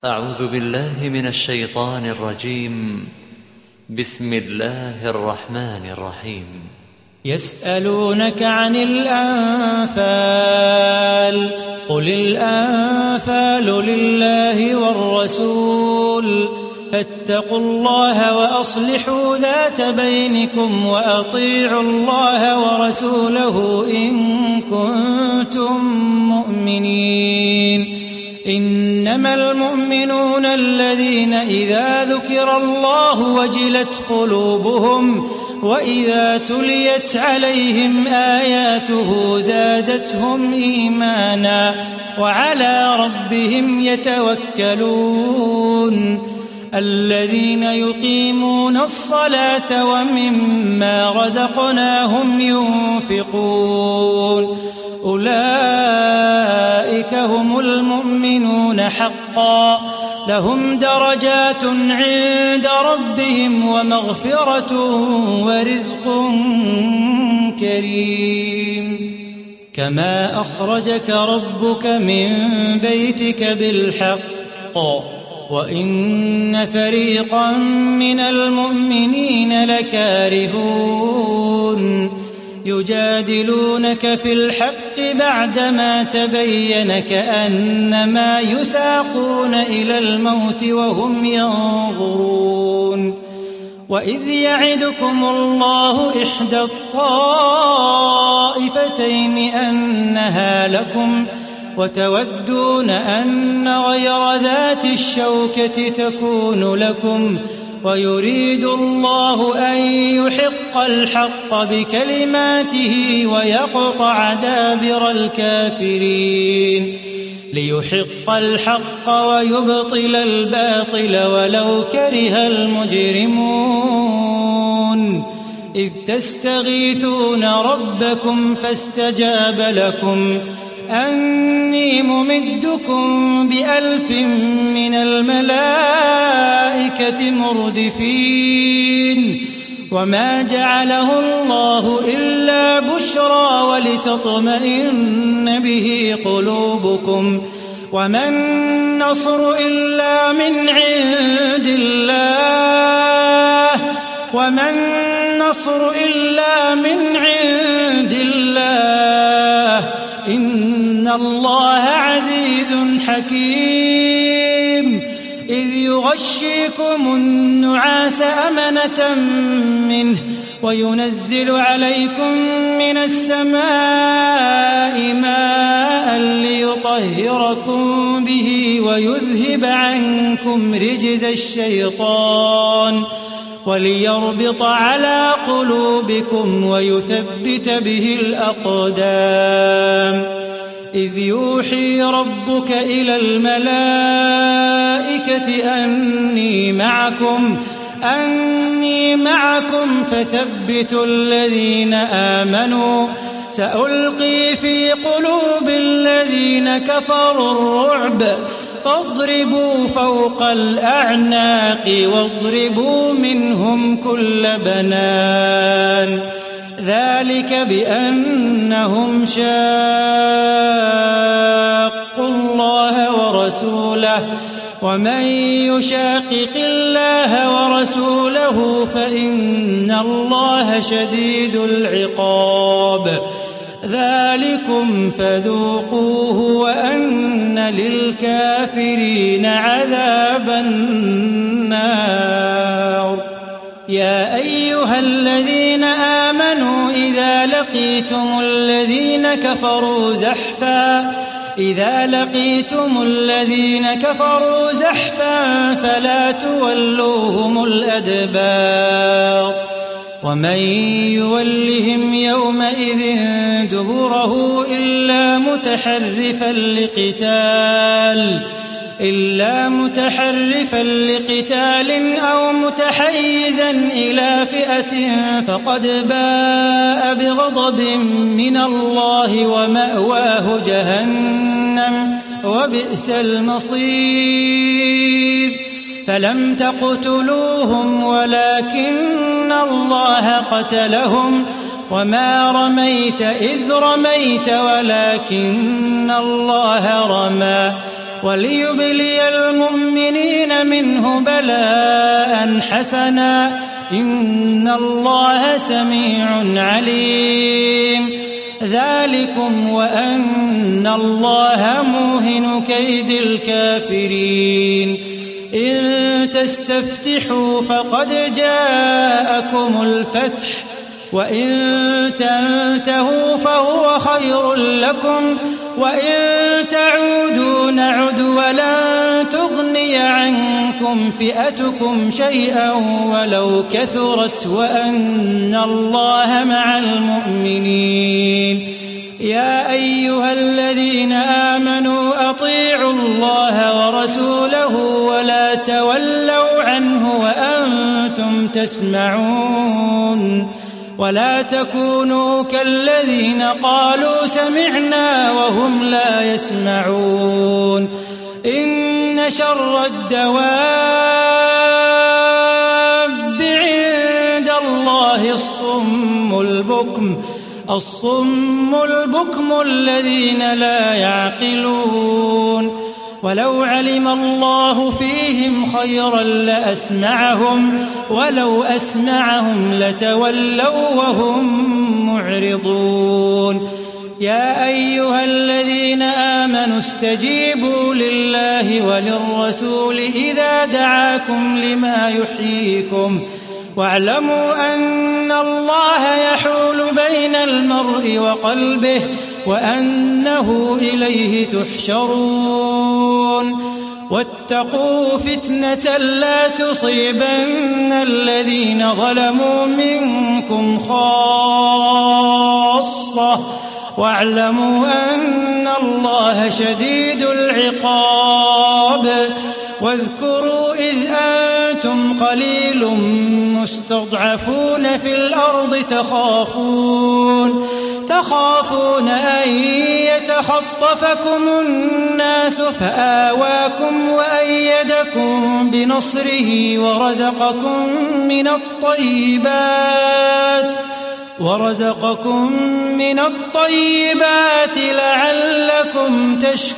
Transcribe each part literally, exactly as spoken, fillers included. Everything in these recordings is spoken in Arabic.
أعوذ بالله من الشيطان الرجيم. بسم الله الرحمن الرحيم. يسألونك عن الأنفال قل الأنفال لله والرسول فاتقوا الله وأصلحوا ذات بينكم وأطيعوا الله ورسوله إن كنتم مؤمنين. إنما المؤمنون الذين إذا ذكر الله وجلت قلوبهم وإذا تليت عليهم آياته زادتهم إيمانا وعلى ربهم يتوكلون. الذين يقيمون الصلاة ومما رزقناهم ينفقون أولئك هم المؤمنون حقا لهم درجات عند ربهم ومغفرة ورزق كريم. كما أخرجك ربك من بيتك بالحق وإن فريقا من المؤمنين لكارهون يجادلونك في الحق بعدما تبين كأنما يساقون إلى الموت وهم ينظرون. وإذ يعدكم الله إحدى الطائفتين أنها لكم وتودون أن غير ذات الشوكة تكون لكم ويريد الله أن يحق الحق بكلماته ويقطع دابر الكافرين ليحق الحق ويبطل الباطل ولو كره المجرمون. إذ تستغيثون ربكم فاستجاب لكم أني ممدكم بألف من الملائكة مردفين. وما جعله الله إلا بشرى ولتطمئن به قلوبكم وما النصر إلا من عند الله وما النصر إلا من عند الله إن الله عزيز حكيم. إذ يغشيكم النعاس أمنة منه وينزل عليكم من السماء ماء ليطهركم به ويذهب عنكم رجز الشيطان وليربط على قلوبكم ويثبت به الأقدام. إذ يوحي ربك إلى الملائكة أني معكم أني معكم فثبتوا الذين آمنوا سألقي في قلوب الذين كفروا الرعب فاضربوا فوق الأعناق واضربوا منهم كل بنان. ذلك بأنهم شاقوا الله ورسوله ومن يشاقق الله ورسوله فإن الله شديد العقاب. ذلكم فذوقوه وأن للكافرين عذاب النار. يا أيها الذين آمنوا إذا لقيتم الذين كفروا زحفا إذا لقيتم الذين كفروا زحفا فلا تولوهم الأدبار. ومن يولهم يومئذ دبره إلا متحرفا لقتال إلا متحرفا لقتال أو متحيزا إلى فئة فقد باء بغضب من الله ومأواه جهنم وبئس المصير. فلم تقتلوهم ولكن الله قتلهم وما رميت إذ رميت ولكن الله رمى وليبلي المؤمنين منه بلاء حسنا إن الله سميع عليم. ذلكم وأن الله موهن كيد الكافرين. إن تستفتحوا فقد جاءكم الفتح وإن تنتهوا فهو خير لكم وإن تعودوا نعد ولن تغني عنكم فئتكم شيئا ولو كثرت وأن الله مع المؤمنين. يا أيها الذين آمنوا أطيعوا الله ورسوله ولا تولوا عنه وأنتم تسمعون ولا تكونوا كالذين قالوا سمعنا وهم لا يسمعون. إن شر الدواب عند الله الصم البكم الصم البكم الذين لا يعقلون. ولو علم الله فيهم خيرا لأسمعهم ولو أسمعهم لتولوا وهم معرضون. يا أيها الذين آمنوا استجيبوا لله وللرسول إذا دعاكم لما يحييكم واعلموا أن الله يحول بين المرء وقلبه وأنه إليه تحشرون. واتقوا فتنة لا تصيبن الذين ظلموا منكم خاصة واعلموا أن الله شديد العقاب. واذكروا إذ أنتم قليل مستضعفون في الأرض تخافون تخافون أن يتخطفكم الناس فآواكم وأيدكم بنصره ورزقكم من الطيبات ورزقكم من الطيبات لعلكم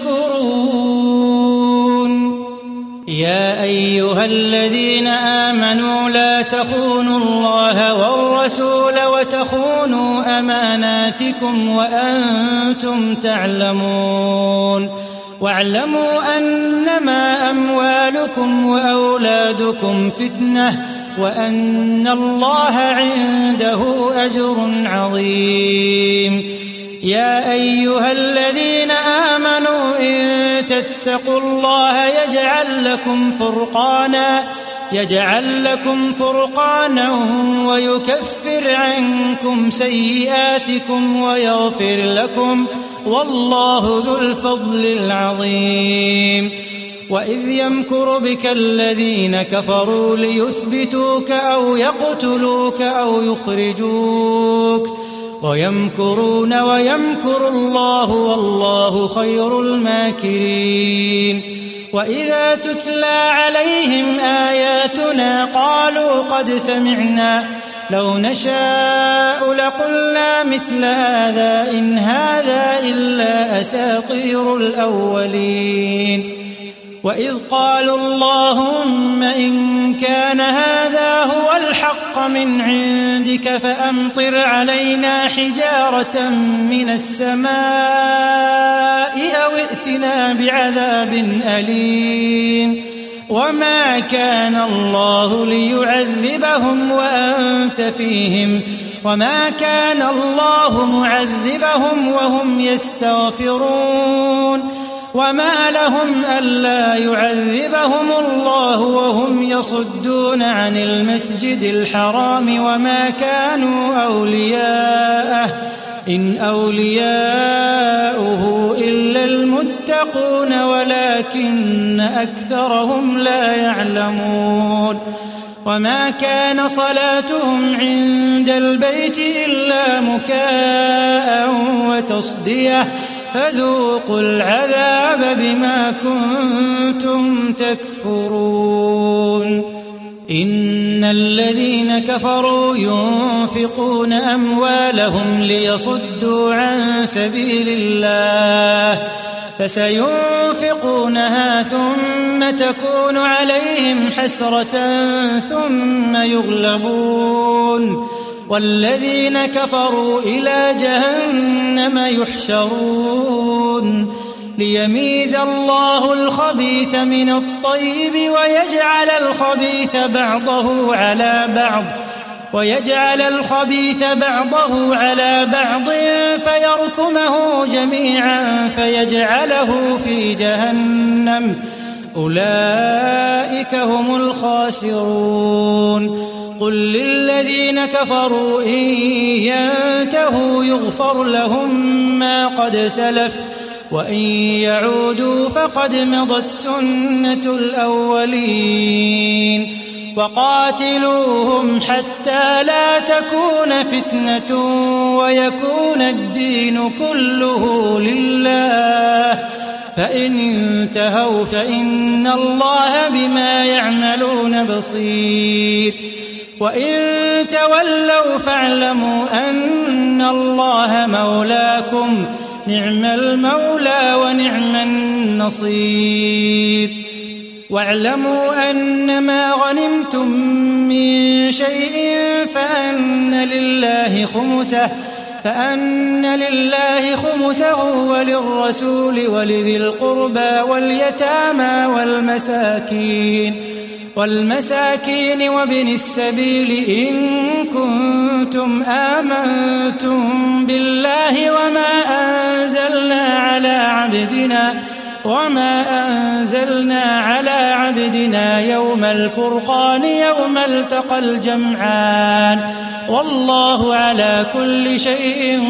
تشكرون. يا أيها الذين آمنوا لا تخونوا الله والرسول وتخونوا أماناتكم وأنتم تعلمون. واعلموا أنما أموالكم وأولادكم فتنة وأن الله عنده أجر عظيم. يا أيها الذين آمنوا إن تتقوا الله يجعل لكم فرقانا يجعل لكم فرقانا ويكفر عنكم سيئاتكم ويغفر لكم والله ذو الفضل العظيم. وإذ يمكر بك الذين كفروا ليثبتوك أو يقتلوك أو يخرجوك ويمكرون ويمكر الله والله خير الماكرين. وإذا تتلى عليهم آياتنا قالوا قد سمعنا لو نشاء لقلنا مثل هذا إن هذا إلا أساطير الأولين. وإذ قالوا اللهم إن كان هذا هو الحق من عندك فأمطر علينا حجارة من السماء أو ائتنا بعذاب أليم. وما كان الله ليعذبهم وأنت فيهم وما كان الله معذبهم وهم يستغفرون. وما لهم ألا يعذبهم الله وهم يصدون عن المسجد الحرام وما كانوا أولياءه إن أولياؤه إلا المتقون ولكن أكثرهم لا يعلمون. وما كان صلاتهم عند البيت إلا مكاء وتصدية فذوقوا العذاب بما كنتم تكفرون. إن الذين كفروا ينفقون أموالهم ليصدوا عن سبيل الله فسينفقونها ثم تكون عليهم حسرة ثم يغلبون والذين كفروا إلى جهنم يحشرون ليميز الله الخبيث من الطيب ويجعل الخبيث بعضه على بعض ويجعل الخبيث بعضه على بعض فيركمه جميعا فيجعله في جهنم أولئك هم الخاسرون قل للذين كفروا إن ينتهوا يغفر لهم ما قد سلف وإن يعودوا فقد مضت سنة الأولين وقاتلوهم حتى لا تكون فتنة ويكون الدين كله لله فإن انتهوا فإن الله بما يعملون بصير وإن تولوا فاعلموا أن الله مولاكم نعم المولى ونعم النصير واعلموا أنما غنمتم من شيء فأن لله خمسه فأن لله خمسه وللرسول ولذي القربى واليتامى والمساكين والمساكين وابن السبيل إن كنتم آمنتم بالله وما أنزلنا على عبدنا وما أنزلنا على عبدنا يوم الفرقان يوم التقى الجمعان والله على كل شيء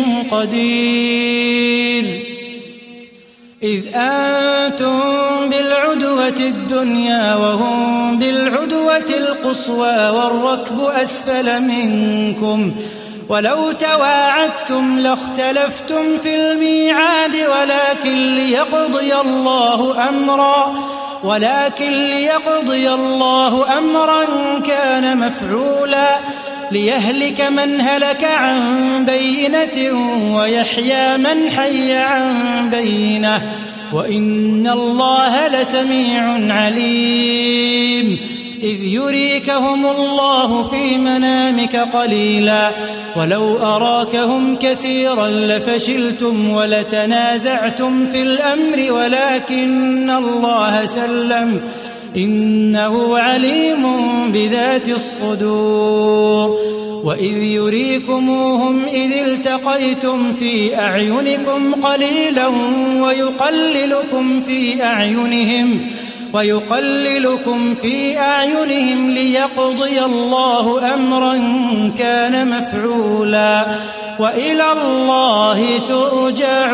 قدير إذ أنتم بالعدوة الدنيا وهم بالعدوة القصوى والركب أسفل منكم ولو تواعدتم لاختلفتم في الميعاد ولكن ليقضي الله أمرا ولكن ليقضي الله أمرا كان مفعولا ليهلك من هلك عن بينة ويحيى من حي عن بينة وإن الله لسميع عليم إذ يريكهم الله في منامك قليلا ولو أراكهم كثيرا لفشلتم ولتنازعتم في الأمر ولكن الله سلم إنه عليم بذات الصدور وإذ يريكموهم إذ التقيتم في أعينكم قليلا ويقللكم في أعينهم ويقللكم في أعينهم ليقضي الله أمرا كان مفعولا وإلى الله ترجع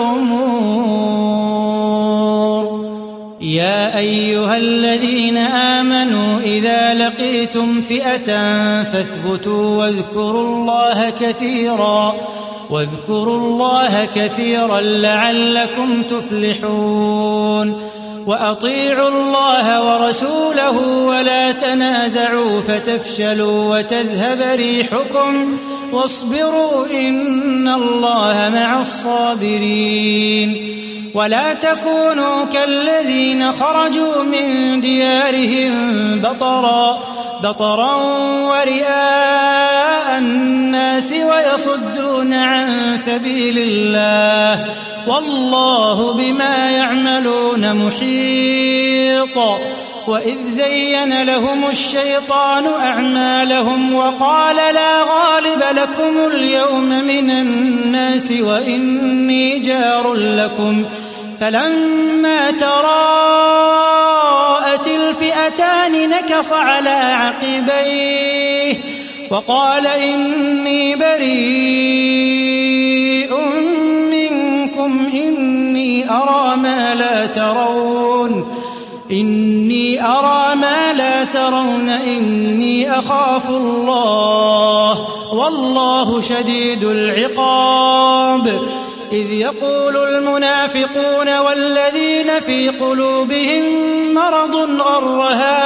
الأمور يا أيها الذين آمنوا إذا لقيتم فئة فاثبتوا واذكروا الله كثيرا واذكروا الله كثيرا لعلكم تفلحون وأطيعوا الله ورسوله ولا تنازعوا فتفشلوا وتذهب ريحكم واصبروا إن الله مع الصابرين ولا تكونوا كالذين خرجوا من ديارهم بطرا بطرا ورئاء الناس ويصدون عن سبيل الله والله بما يعملون محيط وإذ زين لهم الشيطان أعمالهم وقال لا غالب لكم اليوم من الناس وإني جار لكم فلما تراءت الفئتان نكص على عقبيه وقال إني بريء منكم إني أرى ما لا ترون إني أرى ما لا ترون إني أخاف الله والله شديد العقاب إذ يقول المنافقون والذين في قلوبهم مرض غر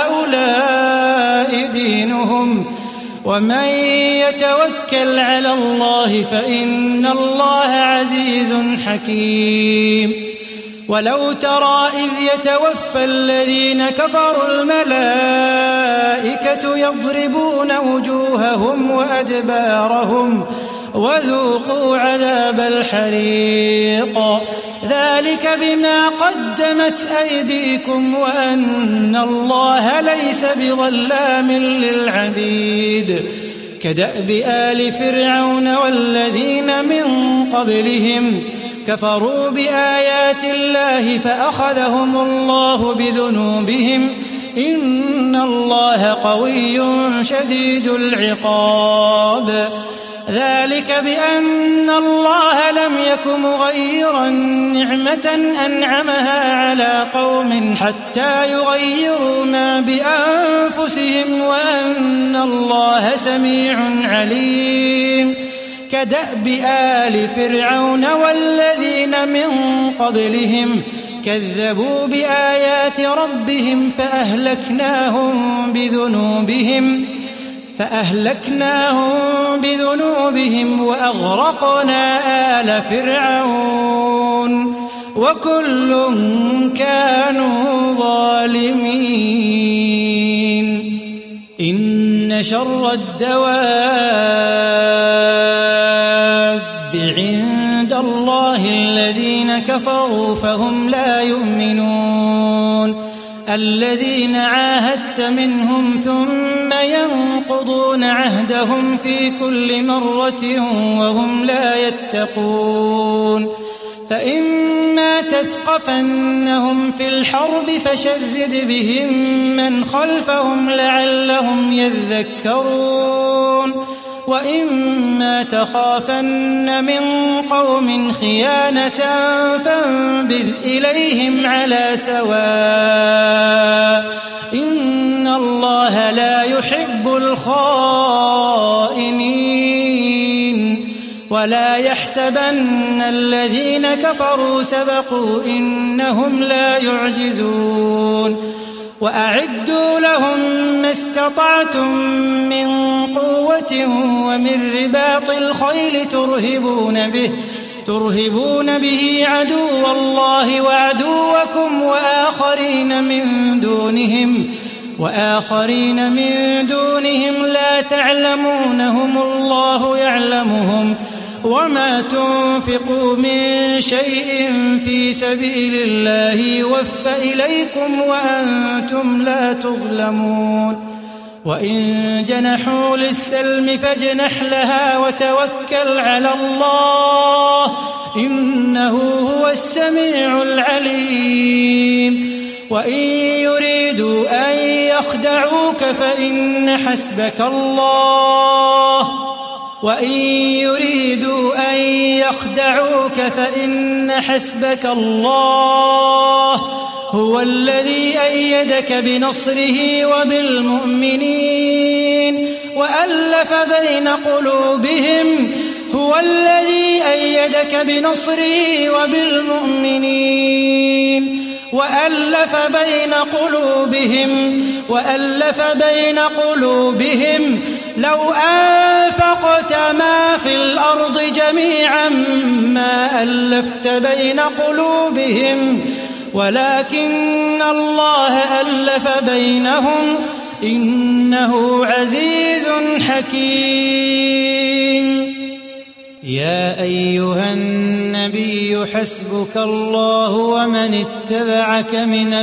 هؤلاء دينهم ومن يتوكل على الله فإن الله عزيز حكيم ولو ترى إذ يتوفى الذين كفروا الملائكة يضربون وجوههم وأدبارهم وذوقوا عذاب الحريق ذلك بما قدمت أيديكم وأن الله ليس بظلام للعبيد كدأب آل فرعون والذين من قبلهم كفروا بآيات الله فأخذهم الله بذنوبهم إن الله قوي شديد العقاب ذلك بأن الله لم يك مغيرا نعمة أنعمها على قوم حتى يغيروا ما بأنفسهم وأن الله سميع عليم كدأب آل فرعون والذين من قبلهم كذبوا بآيات ربهم فأهلكناهم بذنوبهم فأهلكناهم بذنوبهم وأغرقنا آل فرعون وكل كانوا ظالمين إن شر الدواب عند الله الذين كفروا فهم لا يؤمنون الذين عاهدت منهم ثم ينقضون عهدهم في كل مرة وهم لا يتقون فإما تثقفنهم في الحرب فشرد بهم من خلفهم لعلهم يذكرون وإما تخافن من قوم خيانة فانبذ إليهم على سواء إن الله لا يحب الخائنين ولا يحسبن الذين كفروا سبقوا إنهم لا يعجزون وأعدوا لهم ما استطعتم من قوة ومن رباط الخيل ترهبون به ترهبون به عدو الله وعدوكم وآخرين من دونهم وآخرين من دونهم لا تعلمونهم الله يعلمهم وما تنفقوا من شيء في سبيل الله يوفى إليكم وأنتم لا تظلمون وإن جنحوا للسلم فاجنح لها وتوكل على الله إنه هو السميع العليم وإن يريدوا أن يخدعوك فإن حسبك الله وإن يريدوا أن يخدعوك فإن حسبك الله هو الذي أيدك بنصره وبالمؤمنين وألف بين قلوبهم هو الذي أيدك بنصره وبالمؤمنين وألف بين قلوبهم وألف بين قلوبهم لو أنفقت ما في الأرض جميعا ما ألفت بين قلوبهم ولكن الله ألف بينهم إنه عزيز حكيم يا أيها النبي حسبك الله ومن اتبعك من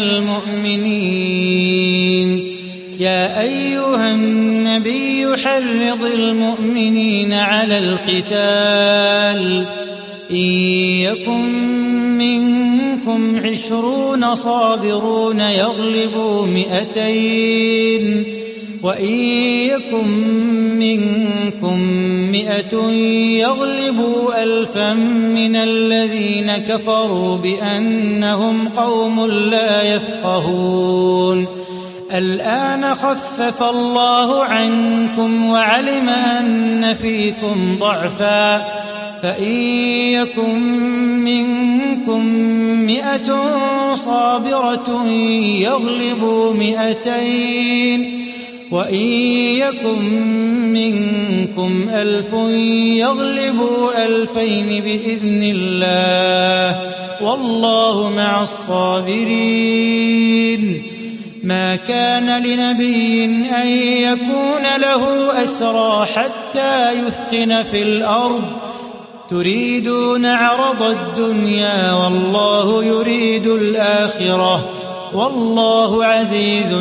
المؤمنين يا أيها النبي حرض المؤمنين على القتال إن يكن منكم عشرون صابرون يغلبوا مئتين وإن يكن منكم مئة يغلبوا ألفا من الذين كفروا بأنهم قوم لا يفقهون الآن خفف الله عنكم وعلم أن فيكم ضعفا فإن يكن منكم مئة صابرة يغلبوا مئتين وإن يكن منكم ألف يغلبوا ألفين بإذن الله والله مع الصابرين. ما كان لنبي أن يكون له أسرى حتى يثخن في الأرض تريدون عرض الدنيا والله يريد الآخرة والله عزيز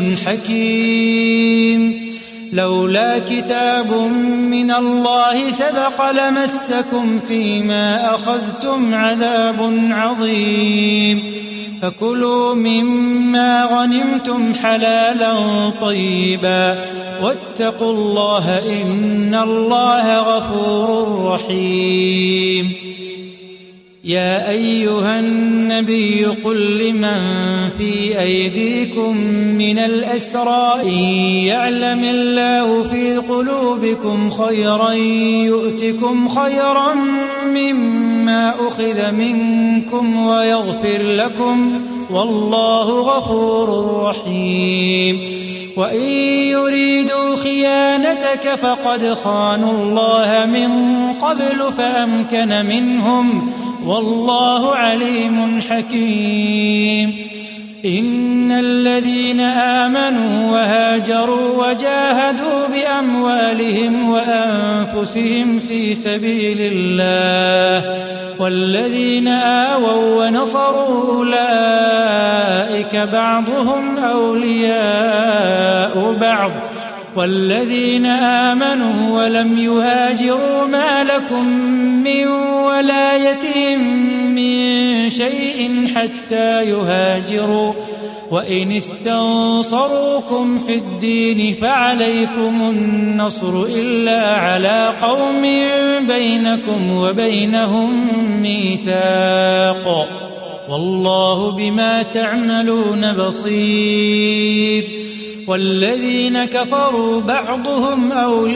حكيم. لولا كتاب من الله سبق لمسكم فيما أخذتم عذاب عظيم. فكلوا مما غنمتم حلالا طيبا واتقوا الله إن الله غفور رحيم. يا أيها النبي قل لمن في أيديكم من الأسرى إن يعلم الله في قلوبكم خيرا يؤتكم خيرا مما أخذ منكم ويغفر لكم والله غفور رحيم. وإن يريدوا خيانتك فقد خانوا الله من قبل فأمكن منهم والله عليم حكيم. إن الذين آمنوا وهاجروا وجاهدوا بأموالهم وأنفسهم في سبيل الله والذين آووا ونصروا أولئك بعضهم أولياء بعض والذين آمنوا ولم يهاجروا ما لكم من ولايتهم من شيء حتى يهاجروا وإن استنصروكم في الدين فعليكم النصر إلا على قوم بينكم وبينهم ميثاق والله بما تعملون بصير. والذين كفروا بعضهم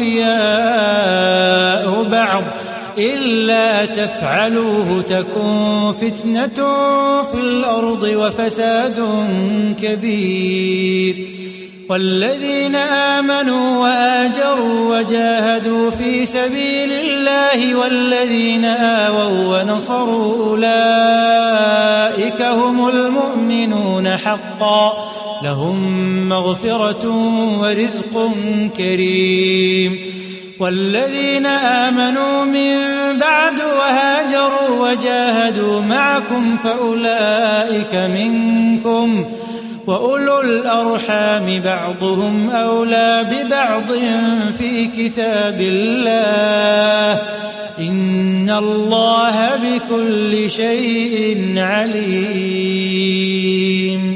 أولياء بعض إلا تفعلوه تكن فتنة في الأرض وفساد كبير. والذين آمنوا وآجروا وجاهدوا في سبيل الله والذين آووا ونصروا أولئك هم المؤمنون حقا لهم مغفرة ورزق كريم. والذين آمنوا من بعد وهاجروا وجاهدوا معكم فأولئك منكم وأولو الأرحام بعضهم أولى ببعض في كتاب الله إن الله بكل شيء عليم.